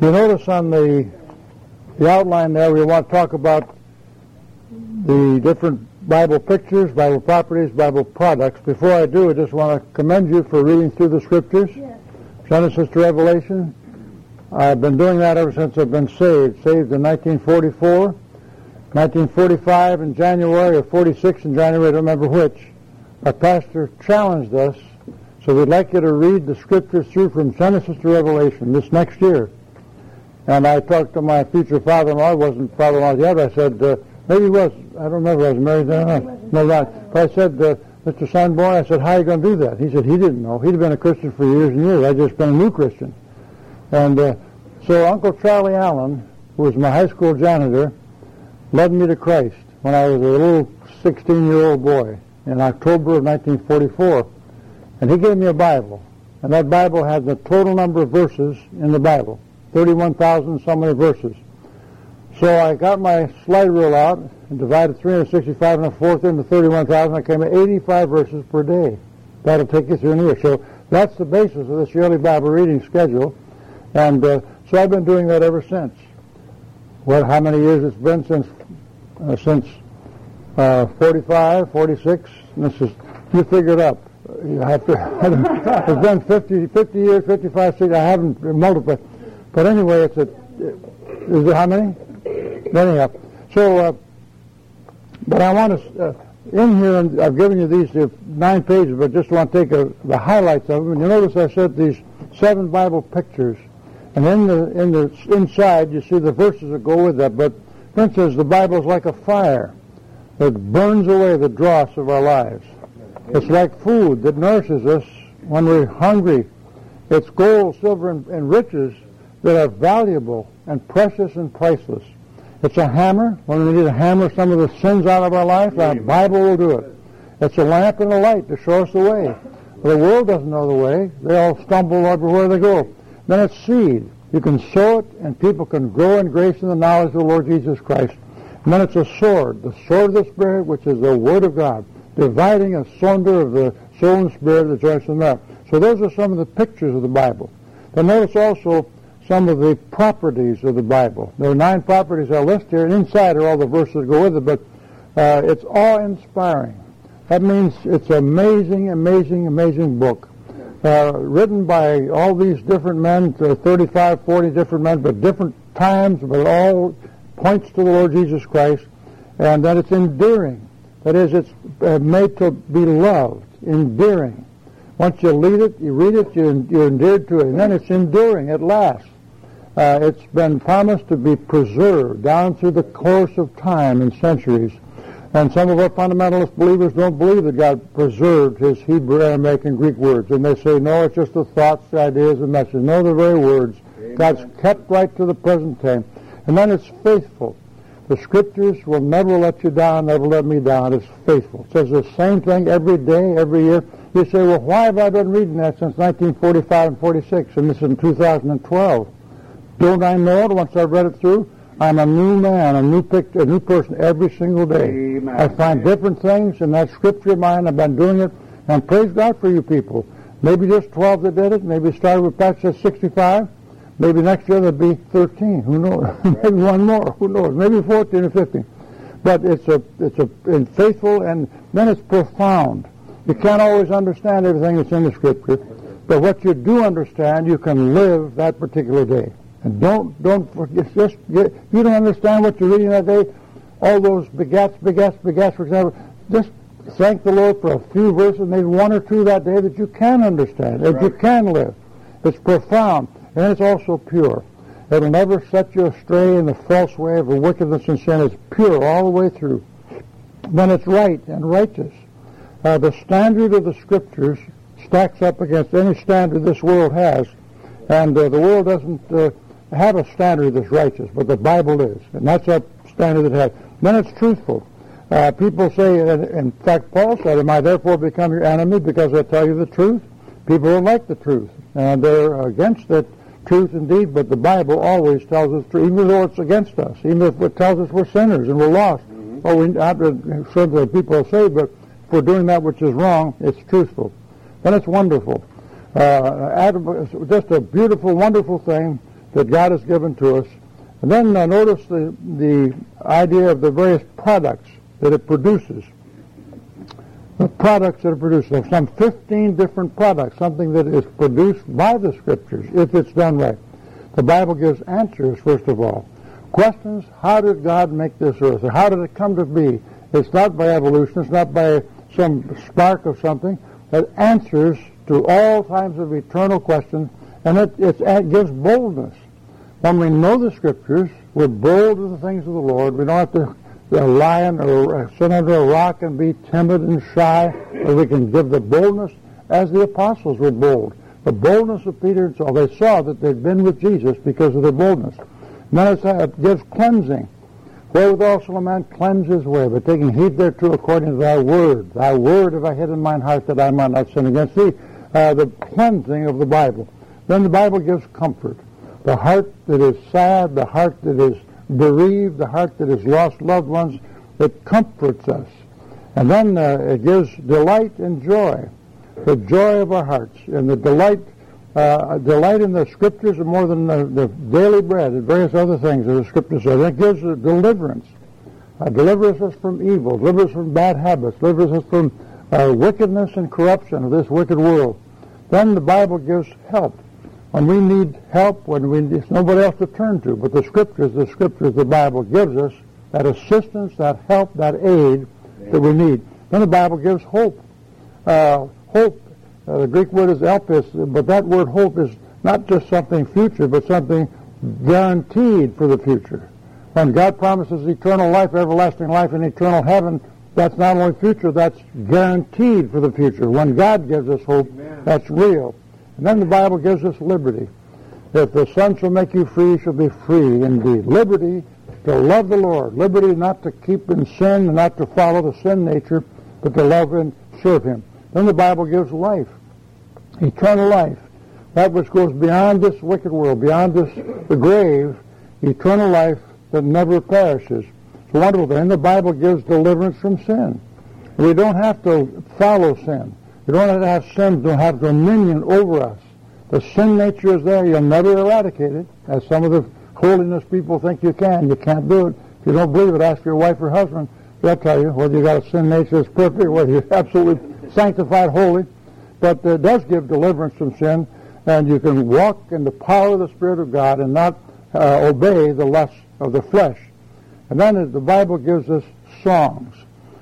You notice on the outline there we want to talk about the different Bible pictures, Bible properties, Bible products. Before I do, I just want to commend you for reading through the Scriptures, yes. Genesis to Revelation. I've been doing that ever since I've been saved. Saved in 1944, 1945 in January, or 46 in January, I don't remember which. Our pastor challenged us, so we'd like you to read the Scriptures through from Genesis to Revelation this next year. And I talked to my future father-in-law. I wasn't father-in-law yet. I said, maybe he was. I don't remember. I was married then. No, not. But I said, Mr. Sanborn, I said, how are you going to do that? He said he didn't know. He'd been a Christian for years and years. I'd just been a new Christian. And so Uncle Charlie Allen, who was my high school janitor, led me to Christ when I was a little 16-year-old boy in October of 1944. And he gave me a Bible. And that Bible had the total number of verses in the Bible. 31,000 so many verses. So I got my slide rule out and divided 365 and a fourth into 31,000. I came to 85 verses per day. That'll take you through an year. So that's the basis of this yearly Bible reading schedule. And so I've been doing that ever since. How many years it's been since 45, 46? This is, you figure it up. You have to, it's been 50 years, 55, 60. I haven't multiplied. But anyway, is it how many? Anyhow, so, but I want to, in here, and I've given you these 9 pages, but just want to take the highlights of them. And you notice I said these 7 Bible pictures, and in the inside you see the verses that go with that. But for instance, the Bible is like a fire that burns away the dross of our lives. It's like food that nourishes us when we're hungry. It's gold, silver, and riches that are valuable and precious and priceless. It's a hammer. When we need to hammer some of the sins out of our life, our Bible will do it. It's a lamp and a light to show us the way. The world doesn't know the way. They all stumble everywhere they go. Then it's seed. You can sow it, and people can grow in grace and the knowledge of the Lord Jesus Christ. And then it's a sword, the sword of the Spirit, which is the Word of God, dividing asunder of the soul and spirit, the joints and marrow. So those are some of the pictures of the Bible. Then notice also some of the properties of the Bible. There are 9 properties I list here, and inside are all the verses that go with it, but it's awe-inspiring. That means it's an amazing, amazing, amazing book. Written by all these different men, 35, 40 different men, but different times, but all points to the Lord Jesus Christ, and that it's endearing. That is, it's made to be loved, endearing. Once you read it, you're endeared to it, and then it's enduring at last. It's been promised to be preserved down through the course of time and centuries. And some of our fundamentalist believers don't believe that God preserved his Hebrew, Aramaic, and Greek words. And they say, no, it's just the thoughts, the ideas, the messages. No, the very words. Amen. God's kept right to the present time. And then it's faithful. The Scriptures will never let you down, never let me down. It's faithful. It says the same thing every day, every year. You say, well, why have I been reading that since 1945 and 46, and this is in 2012? Don't I know it once I've read it through? I'm a new man, a new person every single day. Amen. I find different things in that Scripture of mine. I've been doing it, and praise God for you people. Maybe just 12 that did it. Maybe started with practice at 65. Maybe next year there'll be 13. Who knows? Maybe one more. Who knows? Maybe 14 or 15. But it's faithful, and then it's profound. You can't always understand everything that's in the Scripture, but what you do understand, you can live that particular day. And don't forget, you don't understand what you're reading that day, all those begats, for example, just thank the Lord for a few verses, maybe 1 or 2 that day that you can understand, that you can live. It's profound, and it's also pure. It will never set you astray in the false way of the wickedness and sin. It's pure all the way through. Then it's right and righteous. The standard of the Scriptures stacks up against any standard this world has, and the world doesn't have a standard that's righteous, but the Bible is, and that's a standard that has. Then it's truthful. People say, in fact, Paul said, am I therefore become your enemy because I tell you the truth? People don't like the truth, and they're against the truth indeed, but the Bible always tells us truth, even though it's against us, even if it tells us we're sinners and we're lost. Well, we not certainly people say, but if we're doing that which is wrong, it's truthful. Then it's wonderful. Just a beautiful, wonderful thing that God has given to us. And then notice the idea of the various products that it produces. The products that are produced. There's some 15 different products, something that is produced by the Scriptures, if it's done right. The Bible gives answers, first of all. Questions, how did God make this earth? Or how did it come to be? It's not by evolution. It's not by some spark of something. It answers to all kinds of eternal questions, and it gives boldness. When we know the Scriptures, we're bold of the things of the Lord. We don't have to lie or sit under a rock and be timid and shy, or we can give the boldness as the apostles were bold. The boldness of Peter and Saul, they saw that they'd been with Jesus because of their boldness. And then it gives cleansing. Wherewithal shall a man cleanse his way, by taking heed thereto according to thy word. Thy word have I hid in mine heart, that I might not sin against thee. The cleansing of the Bible. Then the Bible gives comfort. The heart that is sad, the heart that is bereaved, the heart that has lost loved ones, it comforts us. And then it gives delight and joy, the joy of our hearts. And the delight in the Scriptures are more than the daily bread and various other things that the Scriptures say. It gives deliverance. Delivers us from evil, delivers us from bad habits, delivers us from wickedness and corruption of this wicked world. Then the Bible gives help. When we need help, there's nobody else to turn to, but the Scriptures, the Bible gives us that assistance, that help, that aid that we need. Then the Bible gives hope. Hope, the Greek word is elpis, but that word hope is not just something future, but something guaranteed for the future. When God promises eternal life, everlasting life, and eternal heaven, that's not only future, that's guaranteed for the future. When God gives us hope, that's real. And then the Bible gives us liberty. If the Son shall make you free, you shall be free indeed. Liberty to love the Lord. Liberty not to keep in sin and not to follow the sin nature, but to love and serve Him. Then the Bible gives life, eternal life, that which goes beyond this wicked world, beyond the grave, eternal life that never perishes. It's a wonderful thing. And the Bible gives deliverance from sin. We don't have to follow sin. We don't have to have sin to have dominion over us. The sin nature is there. You'll never eradicate it, as some of the holiness people think you can. You can't do it. If you don't believe it, ask your wife or husband. They'll tell you whether you got a sin nature that's perfect, whether you're absolutely sanctified, holy. But it does give deliverance from sin, and you can walk in the power of the Spirit of God and not obey the lusts of the flesh. And then the Bible gives us songs.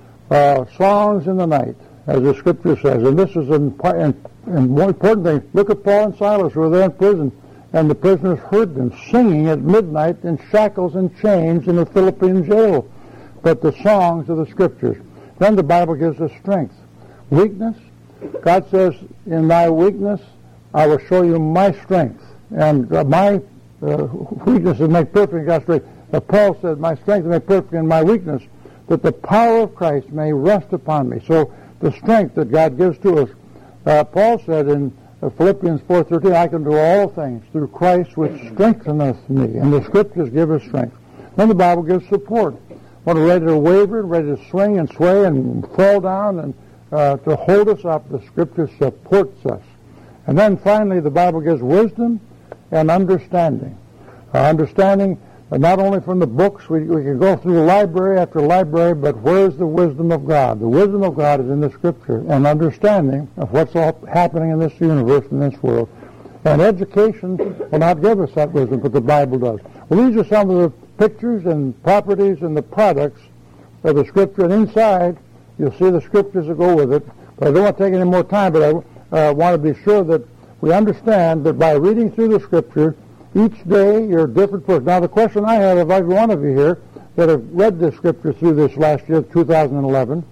Songs in the night, as the Scripture says. And this is an more important thing. Look at Paul and Silas, who were there in prison, and the prisoners heard them singing at midnight in shackles and chains in the Philippian jail. But the songs of the Scriptures. Then the Bible gives us strength. Weakness. God says, in thy weakness, I will show you my strength. And my weakness is made perfect in God's strength. Paul said, my strength is made perfect in my weakness, that the power of Christ may rest upon me. So the strength that God gives to us. Paul said in Philippians 4:13, I can do all things through Christ which strengtheneth me. And the Scriptures give us strength. Then the Bible gives support. When we're ready to waver, ready to swing and sway and fall down, and to hold us up, the Scripture supports us. And then finally, the Bible gives wisdom and understanding. Understanding not only from the books, we can go through library after library, but where's the wisdom of God? The wisdom of God is in the Scripture, and understanding of what's all happening in this universe, in this world. And education will not give us that wisdom, but the Bible does. Well, these are some of the pictures and properties and the products of the Scripture, and inside you'll see the Scriptures that go with it. But I don't want to take any more time, but I want to be sure that we understand that by reading through the Scripture, each day you're a different person. Now the question I have of every one of you here that have read the Scripture through this last year, 2011,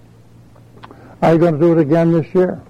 are you going to do it again this year?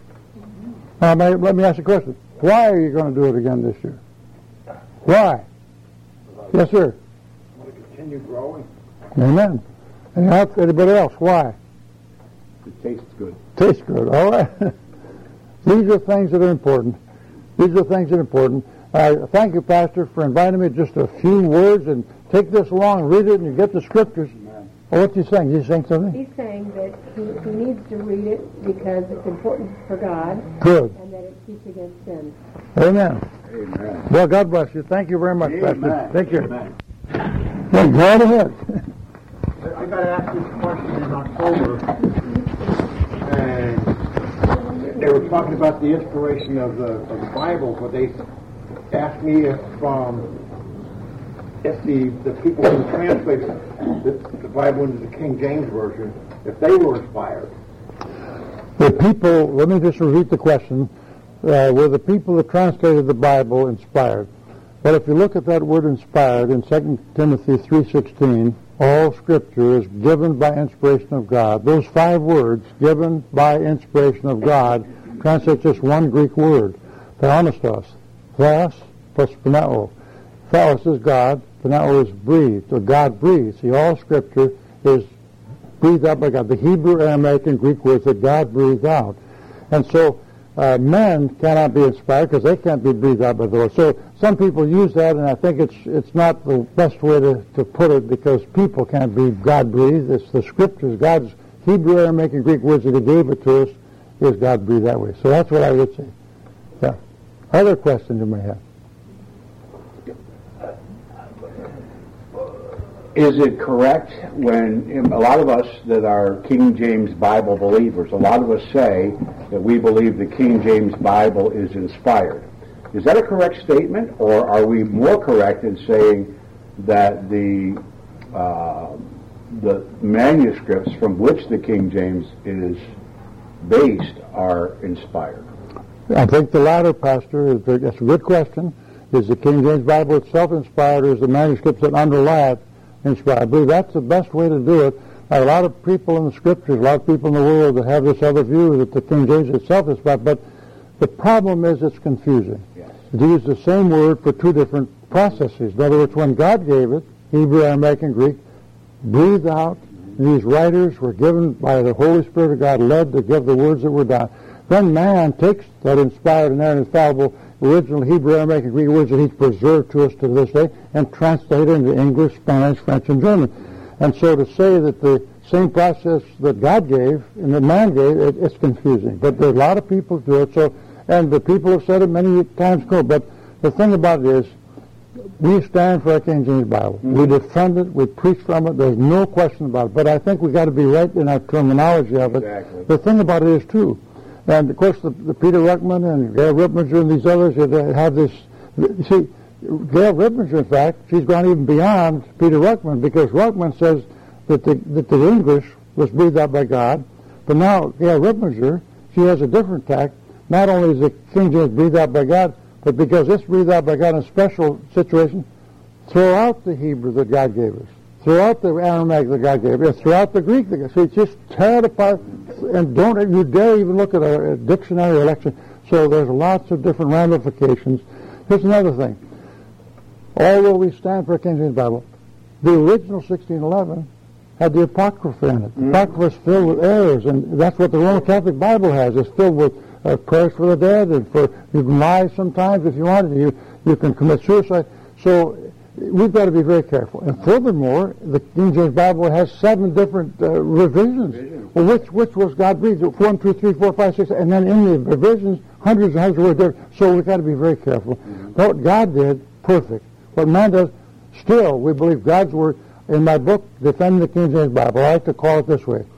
Let me ask you a question. Why are you going to do it again this year? Why? Yes, sir. I want to continue growing. Amen. And anybody else? Why? It tastes good. Tastes good. All right. These are things that are important. These are things that are important. Thank you, Pastor, for inviting me. Just a few words, and take this along, read it, and you get the Scriptures. Oh, what's he saying? He's saying something? He's saying that he needs to read it because it's important for God. Good. And that it keeps against sin. Amen. Amen. Well, God bless you. Thank you very much, Amen. Pastor. Take care. Amen. Hey, go right ahead. I got asked this question in October, and they were talking about the inspiration of the Bible, but they asked me if the people who translated the Bible into the King James Version, if they were inspired. The people, let me just repeat the question, were the people that translated the Bible inspired? Well, if you look at that word inspired in 2 Timothy 3:16, all Scripture is given by inspiration of God. Those 5 words, given by inspiration of God, translates just one Greek word, theonostos, theos plus pneo. Theos is God, pneo is breathed, so God breathes. See, all Scripture is breathed out by God. The Hebrew, Aramaic, and Greek words that God breathed out. And so men cannot be inspired because they can't be breathed out by the Lord. So some people use that, and I think it's not the best way to put it because people can't be God-breathed. It's the Scriptures, God's Hebrew, Aramaic, and Greek words that He gave it to us is God-breathed that way. So that's what I would say. Yeah. Other questions you may have? Is it correct when a lot of us that are King James Bible believers, a lot of us say that we believe the King James Bible is inspired? Is that a correct statement, or are we more correct in saying that the manuscripts from which the King James is based are inspired? I think the latter, Pastor. That's a good question. Is the King James Bible itself inspired, or is the manuscripts that underlie it inspired? I believe that's the best way to do it. A lot of people in the Scriptures, a lot of people in the world that have this other view that the King James itself is inspired, but the problem is it's confusing. Yes. It used the same word for 2 different processes. In other words, when God gave it, Hebrew, Aramaic, and Greek, breathed out, these writers were given by the Holy Spirit of God, led to give the words that were done. Then man takes that inspired and infallible original Hebrew, Aramaic, and Greek words that He's preserved to us to this day and translated into English, Spanish, French, and German. And so to say that the same process that God gave and that man gave, it's confusing. But there's a lot of people who do it. So, and the people have said it many times ago. But the thing about it is, we stand for our King James Bible. Mm-hmm. We defend it. We preach from it. There's no question about it. But I think we've got to be right in our terminology of it. Exactly. The thing about it is, too, and of course the Peter Ruckman and Gail Ripplinger and these others have this. You see, Gail Ripplinger, in fact, she's gone even beyond Peter Ruckman because Ruckman says that the English was breathed out by God, but now Gail Ripplinger, she has a different tack. Not only is the King James breathed out by God, but because it's breathed out by God in a special situation, throw out the Hebrew that God gave us. Throw out the Aramaic that God gave us. Throw out the Greek that God gave us. So just tear it apart and don't you dare even look at a dictionary or lecture. So there's lots of different ramifications. Here's another thing. Although we stand for a King James Bible, the original 1611 had the Apocrypha in it. The Apocrypha is filled with errors, and that's what the Roman Catholic Bible has. It's filled with prayers for the dead, and you can lie sometimes if you want to. You can commit suicide. So we've got to be very careful. And furthermore, the King James Bible has 7 different revisions. Well, which was God breathed? 1, 2, 3, 4, 5, 6, and then in the revisions, hundreds and hundreds of words there. So we've got to be very careful. What God did, perfect. What man does, still, we believe God's Word. In my book, Defending the King James Bible, I like to call it this way.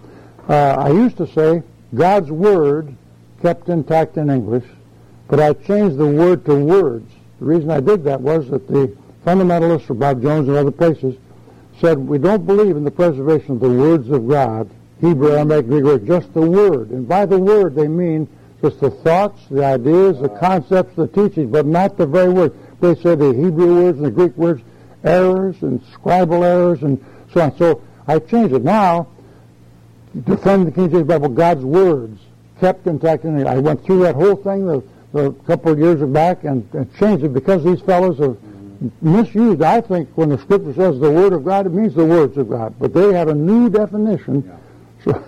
I used to say God's Word kept intact in English, but I changed the word to words. The reason I did that was that the fundamentalists, or Bob Jones and other places, said we don't believe in the preservation of the words of God, Hebrew, Aramaic, Greek words, just the Word. And by the Word they mean just the thoughts, the ideas, the concepts, the teachings, but not the very word. They say the Hebrew words and the Greek words, errors and scribal errors and so on. So I changed it. Now, Defend the King James Bible, God's words kept intact. I went through that whole thing a couple of years back and changed it because these fellows have misused. I think when the Scripture says the Word of God, it means the words of God. But they have a new definition. Yeah. So,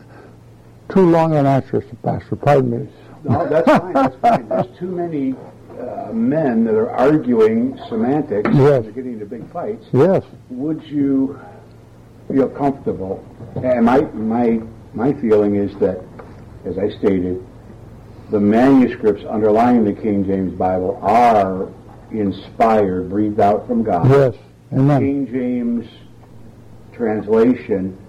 too long an answer, Pastor. Pardon me. No, that's fine. That's fine. There's too many men that are arguing semantics. Yes. And getting into big fights. Yes. Would you feel comfortable? And my feeling is that, as I stated, the manuscripts underlying the King James Bible are inspired, breathed out from God. Yes. Amen. King James translation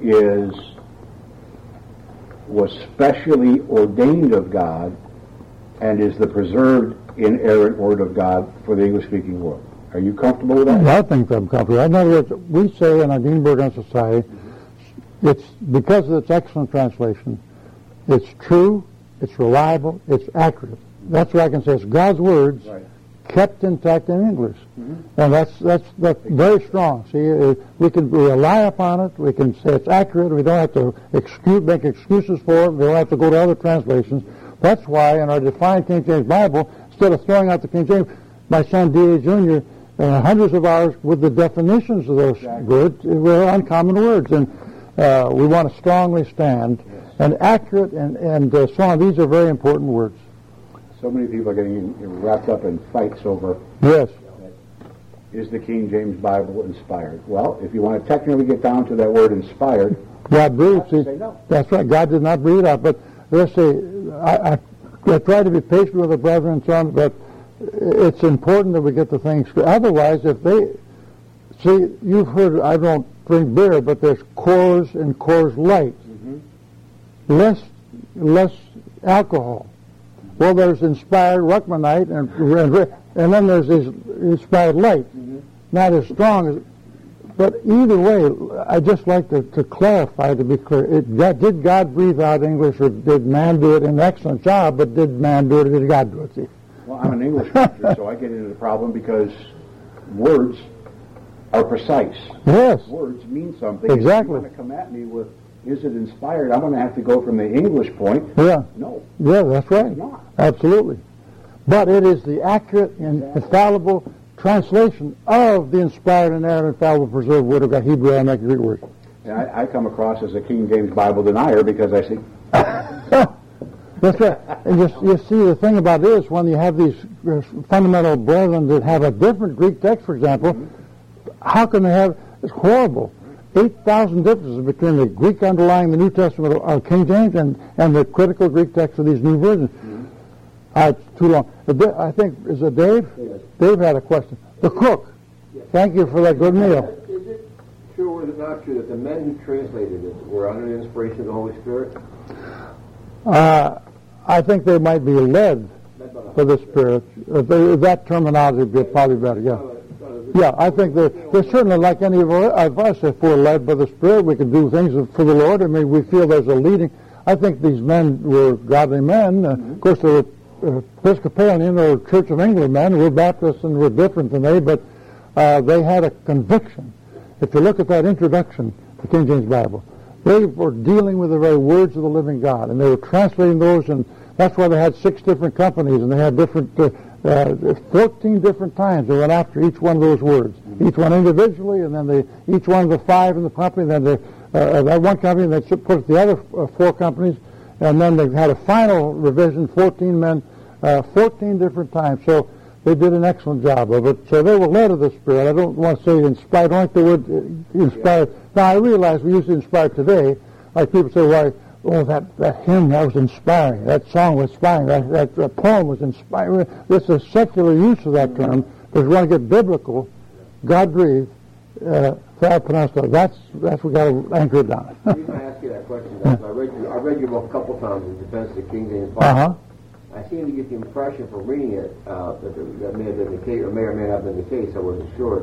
was specially ordained of God and is the preserved inerrant word of God for the English-speaking world. Are you comfortable with that? I think I'm comfortable. In other words, we say in our Greenberg Society, it's because of its excellent translation, it's true, it's reliable, it's accurate. That's what I can say. It's God's words kept intact in English. And that's very strong. See, we can rely upon it. We can say it's accurate. We don't have to make excuses for it. We don't have to go to other translations. That's why in our Defined King James Bible, instead of throwing out the King James, my son D.A. Jr., hundreds of hours with the definitions of those words were uncommon words. And we want to strongly stand. And accurate and so on. These are very important words. So many people are getting wrapped up in fights over is the King James Bible inspired? Well, if you want to technically get down to that word inspired, God breathed. say no. That's right. God did not breathe out. But let's say, I try to be patient with the brethren and so on, but it's important that we get the things straight. Otherwise, if they... See, you've heard, I don't drink beer, but there's Coors and Coors Light. Less alcohol. Well, there's inspired Ruckmanite, and then there's this inspired light. Not as strong as... But either way, I just like to clarify, to be clear. Did God breathe out English, or did man do it? An excellent job, but did man do it, or did God do it? See? Well, I'm an English teacher, so I get into the problem because words are precise. Yes. Words mean something. Exactly. If you want to come at me with, is it inspired? I'm going to have to go from the English point. Yeah. No. Yeah, that's right. It's not. Absolutely. But it is the accurate and infallible translation of the inspired, inerrant, infallible, preserved word of God, Hebrew, Aramaic, Greek word. And I come across as a King James Bible denier because I say... That's right. And you see, the thing about it is, when you have these fundamental brethren that have a different Greek text, for example, how can they have... It's horrible. 8,000 differences between the Greek underlying the New Testament of King James and the critical Greek text of these new versions. It's too long. I think, is it Dave? Yes. Dave had a question. The cook. Yes. Thank you for that good meal. Is it true or is it not true that the men who translated it were under the inspiration of the Holy Spirit? I think they might be led for the Spirit. That terminology would be probably better, yeah. Yeah, I think they're certainly like any of us. If we're led by the Spirit, we can do things for the Lord. I mean, we feel there's a leading. I think these men were godly men. Of course, they were Episcopalian or Church of England men. We're Baptists and we're different than they, but they had a conviction. If you look at that introduction to King James Bible, they were dealing with the very words of the living God, and they were translating those, and that's why they had 6 different companies, and they had different 14 different times they went after each one of those words, each one individually, and then each one of the 5 in the company, then that one company, and they put the other 4 companies, and then they had a final revision, 14 men, 14 different times. So they did an excellent job of it. So they were led of the Spirit. I don't want to say inspired. I don't like the word inspired. Now, I realize we use inspired today. Like people say, why, that hymn, that was inspiring. That song was inspiring. That poem was inspiring. This is a secular use of that term. Because we want to get biblical. God breathed. That's what we got to anchor it down. The reason I ask you that question is I read your book a couple times in defense of the King James Bible. I seem to get the impression from reading it that may have been the case, or may not have been the case. I wasn't sure.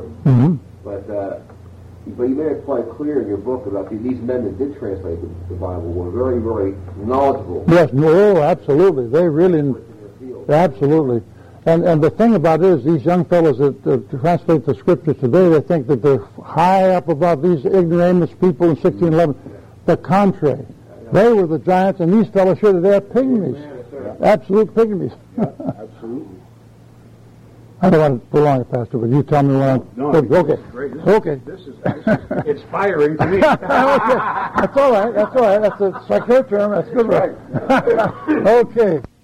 But you made it quite clear in your book about these men that did translate the Bible were very, very knowledgeable. Yes, no, absolutely. They really, absolutely. And the thing about it is, these young fellows that translate the Scriptures today, they think that they're high up above these ignoramus people in 1611. The contrary. They were the giants, and these fellows showed that they're pygmies. Absolute pygmies. Absolutely. I don't want to prolong it, Pastor, but you tell me when I'm... No, okay. Okay. This is inspiring to me. Okay. That's all right. That's a secular term. That's good. Right. Okay.